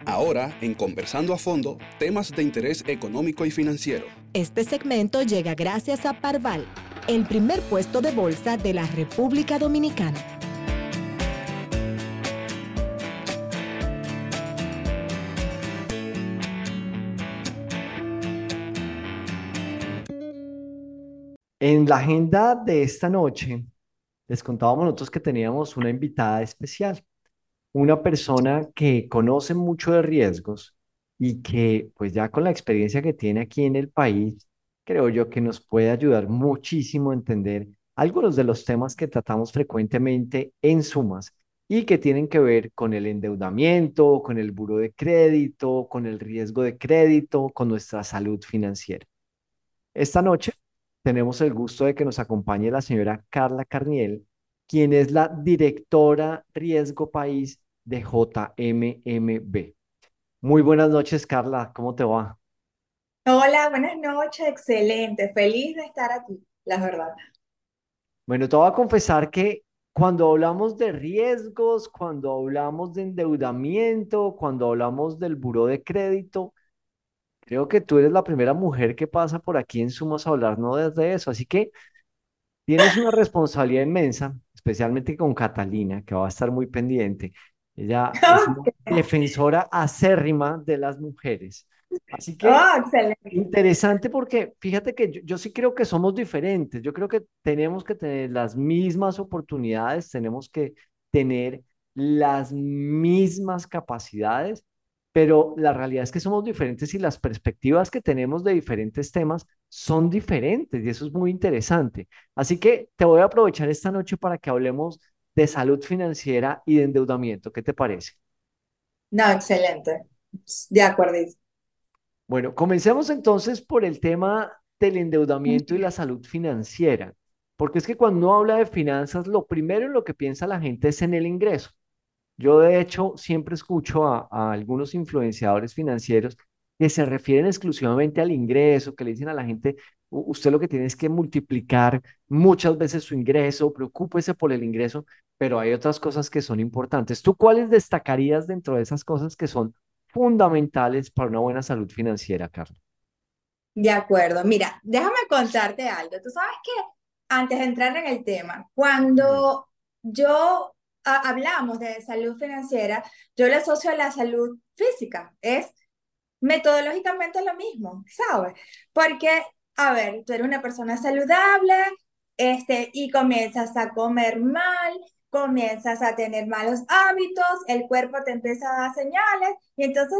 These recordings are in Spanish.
Ahora, en Conversando a Fondo, temas de interés económico y financiero. Este segmento llega gracias a Parval, el primer puesto de bolsa de la República Dominicana. En la agenda de esta noche, les contábamos nosotros que teníamos una invitada especial, una persona que conoce mucho de riesgos y que, pues ya con la experiencia que tiene aquí en el país, creo yo que nos puede ayudar muchísimo a entender algunos de los temas que tratamos frecuentemente en Sumas y que tienen que ver con el endeudamiento, con el buro de crédito, con el riesgo de crédito, con nuestra salud financiera. Esta noche tenemos el gusto de que nos acompañe la señora Carla Carniel, quien es la directora Riesgo País de JMMB. Muy buenas noches, Carla, ¿cómo te va? Hola, buenas noches, excelente, feliz de estar aquí, la verdad. Bueno, te voy a confesar que cuando hablamos de riesgos, cuando hablamos de endeudamiento, cuando hablamos del buró de crédito, creo que tú eres la primera mujer que pasa por aquí en Sumos a hablarnos de eso. Así que tienes una responsabilidad inmensa, especialmente con Catalina, que va a estar muy pendiente. Ella es una defensora acérrima de las mujeres. Así que Oh, excelente. interesante porque fíjate que yo sí creo que somos diferentes. Yo creo que tenemos que tener las mismas oportunidades, tenemos que tener las mismas capacidades, pero la realidad es que somos diferentes y las perspectivas que tenemos de diferentes temas son diferentes y eso es muy interesante. Así que te voy a aprovechar esta noche para que hablemos de salud financiera y de endeudamiento. ¿Qué te parece? No, excelente. De acuerdo. Bueno, comencemos entonces por el tema del endeudamiento y la salud financiera, porque es que cuando uno habla de finanzas, lo primero en lo que piensa la gente es en el ingreso. Yo de hecho siempre escucho a algunos influenciadores financieros que se refieren exclusivamente al ingreso, que le dicen a la gente, Usted lo que tiene es que multiplicar muchas veces su ingreso, preocúpese por el ingreso, pero hay otras cosas que son importantes. ¿Tú cuáles destacarías dentro de esas cosas que son fundamentales para una buena salud financiera, Carlos? De acuerdo. Mira, déjame contarte algo. Tú sabes que antes de entrar en el tema, cuando yo hablamos de salud financiera, yo le asocio a la salud física. Es metodológicamente lo mismo, ¿sabes? Porque, a ver, tú eres una persona saludable, y comienzas a comer mal, comienzas a tener malos hábitos, el cuerpo te empieza a dar señales y entonces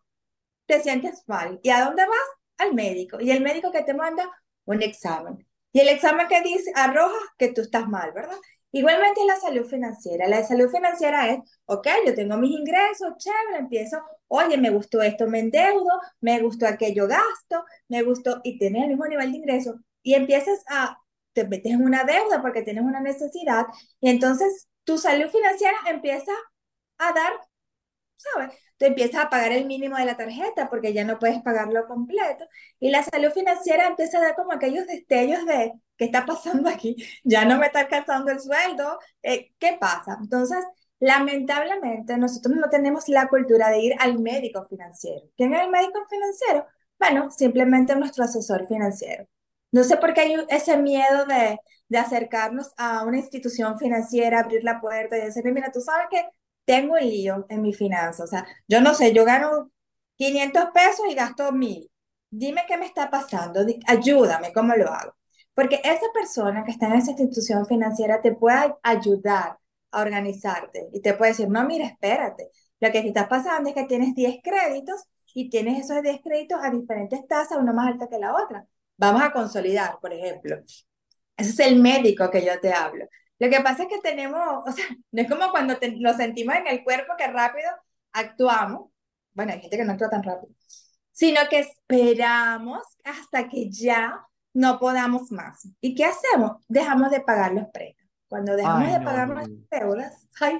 te sientes mal. ¿Y a dónde vas? Al médico. Y el médico que te manda un examen. Y el examen que dice, arroja que tú estás mal, ¿verdad? Igualmente es la salud financiera. La salud financiera es, ok, yo tengo mis ingresos, chévere, empiezo, oye, me gustó esto, me endeudo, me gustó aquello, gasto, me gustó, y tienes el mismo nivel de ingreso. Y empiezas te metes en una deuda porque tienes una necesidad, y entonces tu salud financiera empieza a dar, ¿sabes? Tú empiezas a pagar el mínimo de la tarjeta porque ya no puedes pagarlo completo y la salud financiera empieza a dar como aquellos destellos de ¿qué está pasando aquí? Ya no me está alcanzando el sueldo, ¿qué pasa? Entonces, lamentablemente, nosotros no tenemos la cultura de ir al médico financiero. ¿Quién es el médico financiero? Bueno, simplemente nuestro asesor financiero. No sé por qué hay ese miedo de acercarnos a una institución financiera, abrir la puerta y decirle, mira, tú sabes que tengo el lío en mi finanza. O sea, yo no sé, yo gano 500 pesos y gasto 1000. Dime qué me está pasando, ayúdame, ¿cómo lo hago? Porque esa persona que está en esa institución financiera te puede ayudar a organizarte y te puede decir, no, mira, espérate, lo que te está pasando es que tienes 10 créditos y tienes esos 10 créditos a diferentes tasas, una más alta que la otra. Vamos a consolidar, por ejemplo. Ese es el médico que yo te hablo. Lo que pasa es que tenemos, o sea, no es como cuando lo sentimos en el cuerpo que rápido actuamos. Bueno, hay gente que no actúa tan rápido, sino que esperamos hasta que ya no podamos más. ¿Y qué hacemos? Dejamos de pagar los préstamos. Cuando dejamos Ay, de no, pagar no, nuestras no. deudas, ay,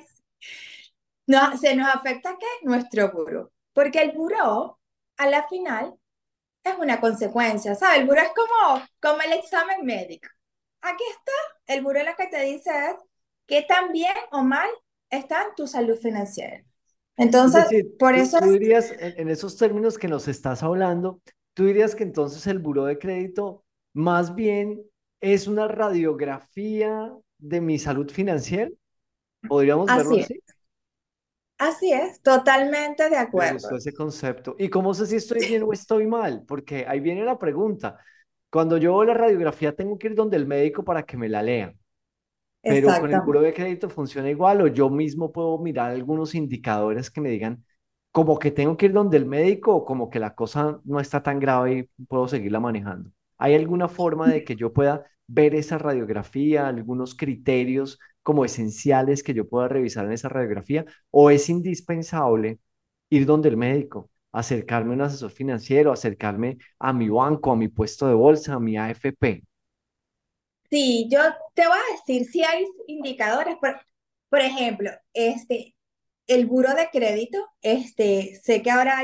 no, se nos afecta ¿qué? Nuestro buró. Porque el buró, a la final, es una consecuencia, ¿sabes? El buró es como el examen médico. Aquí está, el buró lo que te dice es qué tan bien o mal está tu salud financiera. Es Entonces, decir, por tú, eso tú es, dirías, en esos términos que nos estás hablando, tú dirías que entonces el buró de crédito más bien es una radiografía de mi salud financiera. ¿Podríamos verlo así es, así? así es, totalmente de Me gustó acuerdo. ese concepto. ¿Y cómo sé si estoy bien o estoy mal? Porque ahí viene la pregunta. Cuando yo veo la radiografía, tengo que ir donde el médico para que me la lea. Pero con el Exactamente. buro de crédito funciona igual, o yo mismo puedo mirar algunos indicadores que me digan como que tengo que ir donde el médico o como que la cosa no está tan grave y puedo seguirla manejando. ¿Hay alguna forma de que yo pueda ver esa radiografía, algunos criterios como esenciales que yo pueda revisar en esa radiografía? ¿O es indispensable ir donde el médico, acercarme a un asesor financiero, acercarme a mi banco, a mi puesto de bolsa, a mi AFP? Sí, yo te voy a decir, si hay indicadores, por ejemplo, el buro de crédito, sé que ahora hay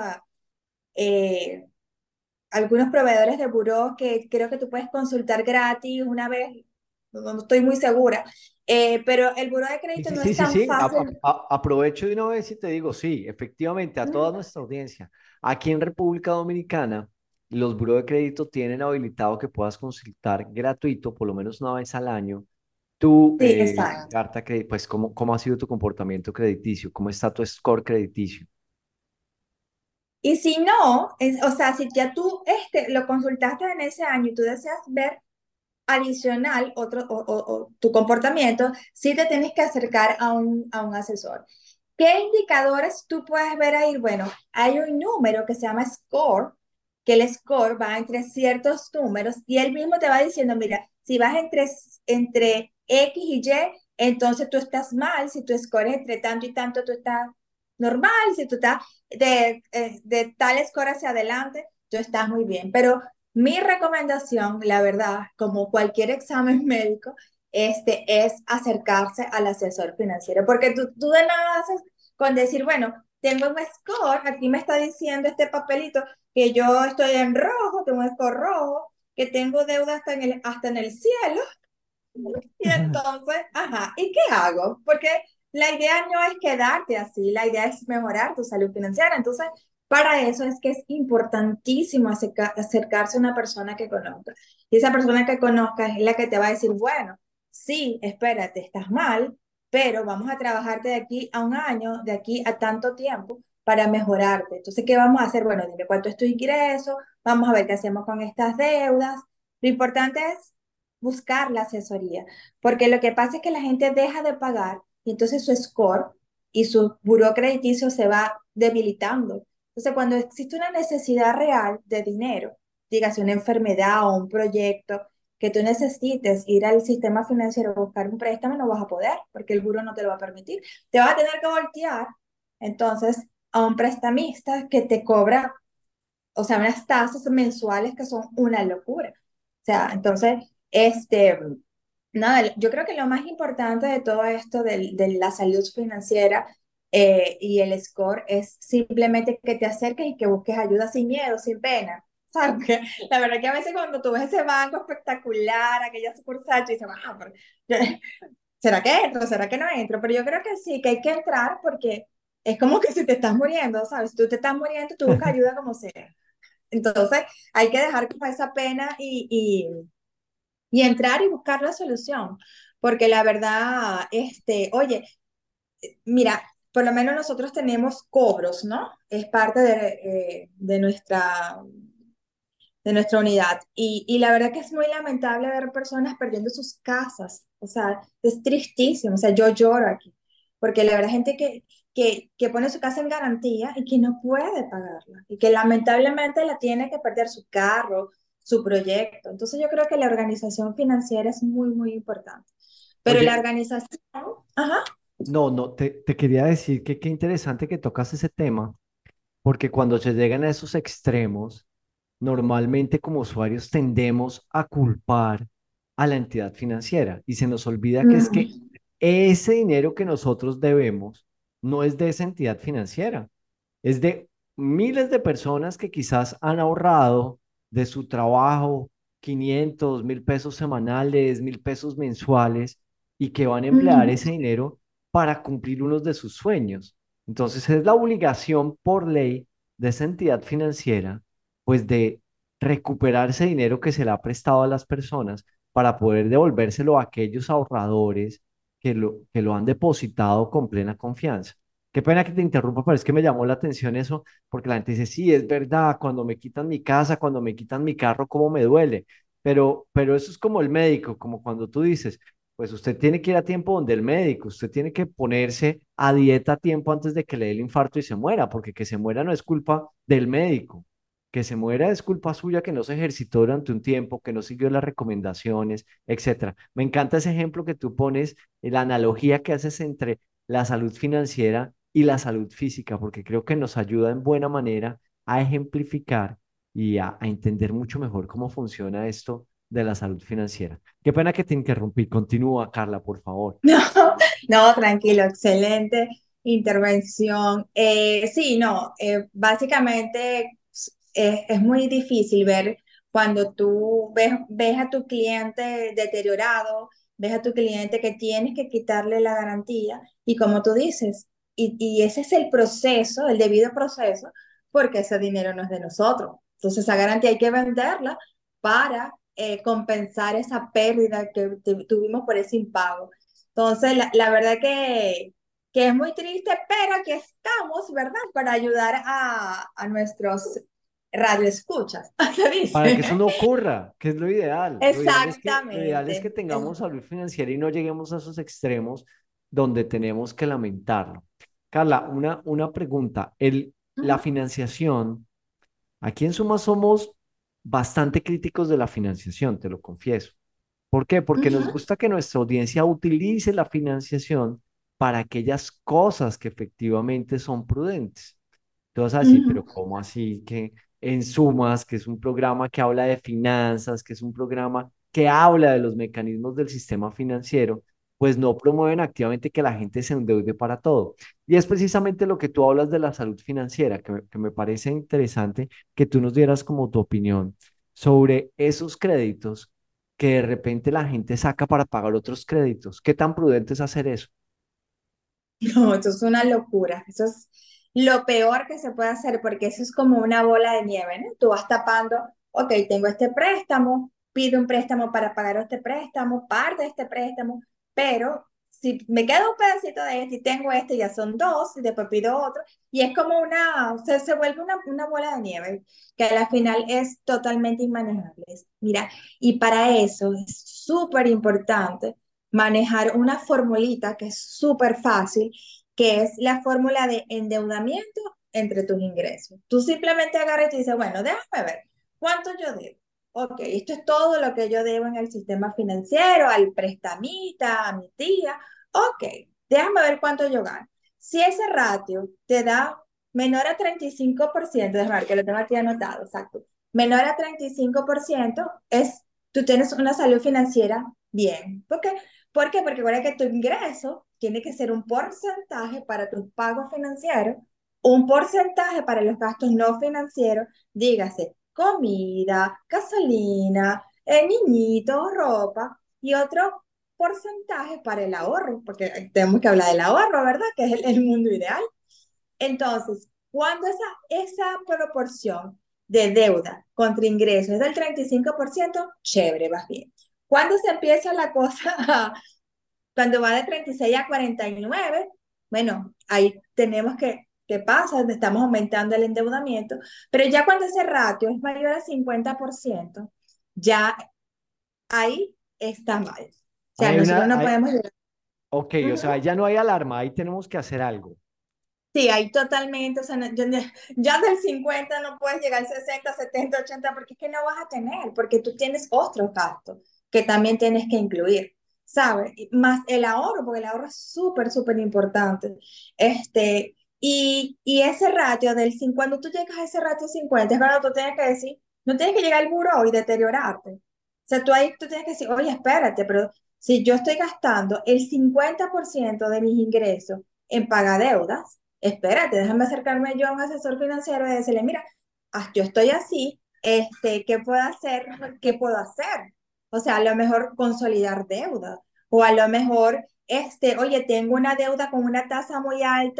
eh, algunos proveedores de buró que creo que tú puedes consultar gratis una vez, no estoy muy segura, pero el buro de Sí, crédito sí, no sí, es sí, tan sí. fácil. Aprovecho de una vez y te digo, sí, efectivamente, a toda nuestra audiencia. Aquí en República Dominicana, los buros de crédito tienen habilitado que puedas consultar gratuito, por lo menos una vez al año, tu Sí, exacto. carta crédito, pues cómo ha sido tu comportamiento crediticio, cómo está tu score crediticio. Y si no, o sea, si ya tú lo consultaste en ese año y tú deseas ver adicional o tu comportamiento, sí te tienes que acercar a un asesor. ¿Qué indicadores tú puedes ver ahí? Bueno, hay un número que se llama score, que el score va entre ciertos números y él mismo te va diciendo, mira, si vas entre X y Y, entonces tú estás mal, si tu score es entre tanto y tanto, tú estás normal, si tú estás de tal score hacia adelante, tú estás muy bien. Pero mi recomendación, la verdad, como cualquier examen médico, es acercarse al asesor financiero, porque tú de nada haces con decir, bueno, tengo un score, aquí me está diciendo este papelito que yo estoy en rojo, tengo un score rojo, que tengo deuda hasta en el cielo, y entonces, ajá, ¿y qué hago? Porque la idea no es quedarte así, la idea es mejorar tu salud financiera. Entonces, para eso es que es importantísimo acercarse a una persona que conozca. Y esa persona que conozca es la que te va a decir, bueno, sí, espérate, estás mal, pero vamos a trabajarte de aquí a un año, de aquí a tanto tiempo para mejorarte. Entonces, ¿qué vamos a hacer? Bueno, dime cuánto es tu ingreso, vamos a ver qué hacemos con estas deudas. Lo importante es buscar la asesoría, porque lo que pasa es que la gente deja de pagar y entonces su score y su buró crediticio se va debilitando. Entonces, cuando existe una necesidad real de dinero, dígase una enfermedad o un proyecto, que tú necesites ir al sistema financiero a buscar un préstamo, no vas a poder, porque el buró no te lo va a permitir. Te vas a tener que voltear, entonces, a un prestamista que te cobra, o sea, unas tasas mensuales que son una locura. O sea, entonces, nada, yo creo que lo más importante de todo esto de la salud financiera y el score es simplemente que te acerques y que busques ayuda sin miedo, sin pena. ¿Sabes? Porque la verdad que a veces cuando tú ves ese banco espectacular, aquella sucursal, tú dices, ah, pero ¿será que entro? ¿Será que no entro? Pero yo creo que sí, que hay que entrar porque es como que si te estás muriendo, ¿sabes? Si tú te estás muriendo, tú buscas ayuda como sea. Entonces, hay que dejar como esa pena y entrar y buscar la solución. Porque la verdad, oye, mira, por lo menos nosotros tenemos cobros, ¿no? Es parte de nuestra unidad. Y la verdad que es muy lamentable ver personas perdiendo sus casas. O sea, es tristísimo. O sea, yo lloro aquí. Porque la verdad, gente que pone su casa en garantía y que no puede pagarla. Y que lamentablemente la tiene que perder su carro, su proyecto. Entonces yo creo que la organización financiera es muy, muy importante. Pero la Oye, organización, ajá. no, no, te quería decir que qué interesante que tocas ese tema, porque cuando se llegan a esos extremos, normalmente como usuarios tendemos a culpar a la entidad financiera y se nos olvida que es que Mm, ese dinero que nosotros debemos no es de esa entidad financiera, es de miles de personas que quizás han ahorrado de su trabajo 500, 1.000 pesos semanales, 1.000 pesos mensuales y que van a emplear mm, ese dinero para cumplir unos de sus sueños. Entonces es la obligación por ley de esa entidad financiera, pues de recuperar ese dinero que se le ha prestado a las personas para poder devolvérselo a aquellos ahorradores que lo han depositado con plena confianza. Qué pena que te interrumpa, pero es que me llamó la atención eso, porque la gente dice, sí, es verdad, cuando me quitan mi casa, cuando me quitan mi carro, cómo me duele. Pero eso es como el médico, como cuando tú dices, pues usted tiene que ir a tiempo donde el médico, usted tiene que ponerse a dieta a tiempo antes de que le dé el infarto y se muera, porque que se muera no es culpa del médico, que se muera es culpa suya que no se ejercitó durante un tiempo, que no siguió las recomendaciones, etcétera. Me encanta ese ejemplo que tú pones, la analogía que haces entre la salud financiera y la salud física, porque creo que nos ayuda en buena manera a ejemplificar y a entender mucho mejor cómo funciona esto de la salud financiera. Qué pena que te interrumpí. Continúa, Carla, por favor. No, no, tranquilo, excelente intervención. Sí, no, básicamente es muy difícil ver cuando tú ves a tu cliente deteriorado, ves a tu cliente que tienes que quitarle la garantía y como tú dices, y ese es el proceso, el debido proceso, porque ese dinero no es de nosotros. Entonces esa garantía hay que venderla para compensar esa pérdida que tuvimos por ese impago. Entonces, la verdad que es muy triste, pero aquí estamos, ¿verdad? Para ayudar a nuestros radioescuchas. ¿Qué Para que eso dice? no ocurra, que es lo ideal. Lo ideal es que Exactamente. tengamos salud financiera y no lleguemos a esos extremos donde tenemos que lamentarlo. Carla, una pregunta. La Ujú, financiación, aquí en Suma somos bastante críticos de la financiación, te lo confieso. ¿Por qué? Porque nos ujú, gusta que nuestra audiencia utilice la financiación para aquellas cosas que efectivamente son prudentes. Tú vas a decir, pero ujú. ¿cómo así que en Sumas, que es un programa que habla de finanzas, que es un programa que habla de los mecanismos del sistema financiero, pues no promueven activamente que la gente se endeude para todo? Y es precisamente lo que tú hablas de la salud financiera, que me parece interesante que tú nos dieras como tu opinión sobre esos créditos que de repente la gente saca para pagar otros créditos. ¿Qué tan prudente es hacer eso? No, eso es una locura. Eso es lo peor que se puede hacer porque eso es como una bola de nieve, ¿no? Tú vas tapando, ok, tengo este préstamo, pido un préstamo para pagar este préstamo, parte de este préstamo, pero si me queda un pedacito de este y tengo este, ya son dos, y después pido otro, y es como se vuelve una bola de nieve que a la final es totalmente inmanejable. Mira, y para eso es súper importante manejar una formulita que es súper fácil, que es la fórmula de endeudamiento entre tus ingresos. Tú simplemente agarras y dices, bueno, déjame ver, ¿cuánto yo debo? Ok, esto es todo lo que yo debo en el sistema financiero, al prestamita, a mi tía. Ok, déjame ver cuánto yo gano. Si ese ratio te da menor a 35%, déjame ver que lo tengo aquí anotado, exacto, menor a 35% tú tienes una salud financiera bien. ¿Por qué? Porque recuerda que tu ingreso tiene que ser un porcentaje para tus pagos financieros, un porcentaje para los gastos no financieros, dígase comida, gasolina, niñitos, ropa, y otro porcentaje para el ahorro, porque tenemos que hablar del ahorro, ¿verdad? Que es el mundo ideal. Entonces, cuando esa proporción de deuda contra ingresos es del 35%, chévere, va bien. Cuando se empieza la cosa, cuando va de 36 a 49, bueno, ahí tenemos ¿qué pasa? Estamos aumentando el endeudamiento, pero ya cuando ese ratio es mayor a 50%, ya ahí está mal. O sea, Hay nosotros una, no hay, podemos llegar. ok, o sea, Ujú. ya no hay alarma, ahí tenemos que hacer algo. Sí, ahí totalmente, o sea, ya del 50 no puedes llegar al 60, 70, 80, porque es que no vas a tener, porque tú tienes otros gastos que también tienes que incluir, ¿sabes? Más el ahorro, porque el ahorro es súper, súper importante. Y ese ratio cuando tú llegas a ese ratio 50 es cuando tú tienes que decir, no tienes que llegar al buró y deteriorarte. O sea, tú tienes que decir, oye, espérate, pero si yo estoy gastando el 50% de mis ingresos en pagadeudas, espérate, déjame acercarme yo a un asesor financiero y decirle, mira, yo estoy así, ¿qué puedo hacer? ¿Qué puedo hacer? O sea, a lo mejor consolidar deuda, o a lo mejor, oye, tengo una deuda con una tasa muy alta,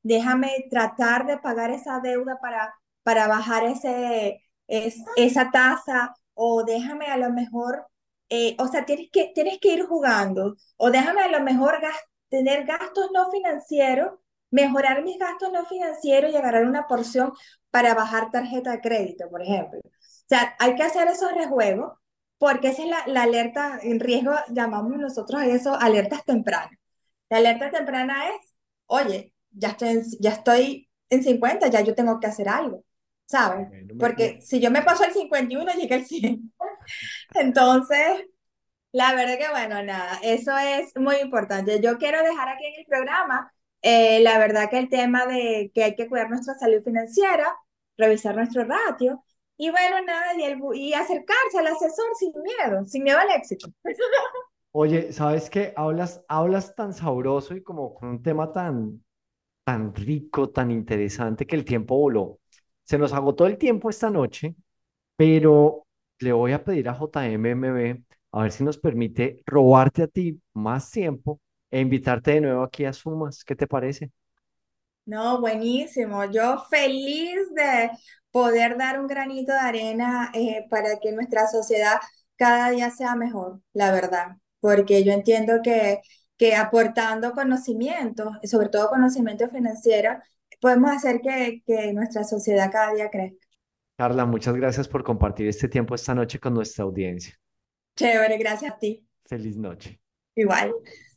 déjame tratar de pagar esa deuda para bajar esa tasa, o déjame a lo mejor, o sea, tienes que ir jugando, o déjame a lo mejor tener gastos no financieros, mejorar mis gastos no financieros y agarrar una porción para bajar tarjeta de crédito, por ejemplo. O sea, hay que hacer esos rejuegos porque esa es la alerta en riesgo, llamamos nosotros a eso alertas tempranas. La alerta temprana es, oye, ya estoy en 50, ya yo tengo que hacer algo, ¿sabes? Bueno, Porque si yo me paso al 51, llega al 100. Entonces, la verdad que bueno, nada, eso es muy importante. Yo quiero dejar aquí en el programa, la verdad que el tema de que hay que cuidar nuestra salud financiera, revisar nuestro ratio, y bueno, nada, y acercarse al asesor sin miedo al éxito. oye, ¿sabes qué? Hablas tan sabroso y como con un tema tan rico, tan interesante que el tiempo voló. Se nos agotó el tiempo esta noche, pero le voy a pedir a JMMB a ver si nos permite robarte a ti más tiempo e invitarte de nuevo aquí a Sumas. ¿Qué te parece? No, buenísimo. Yo feliz de poder dar un granito de arena para que nuestra sociedad cada día sea mejor, la verdad. Porque yo entiendo que aportando conocimiento, sobre todo conocimiento financiero, podemos hacer que nuestra sociedad cada día crezca. Carla, muchas gracias por compartir este tiempo esta noche con nuestra audiencia. Chévere, gracias a ti. Feliz noche. Igual.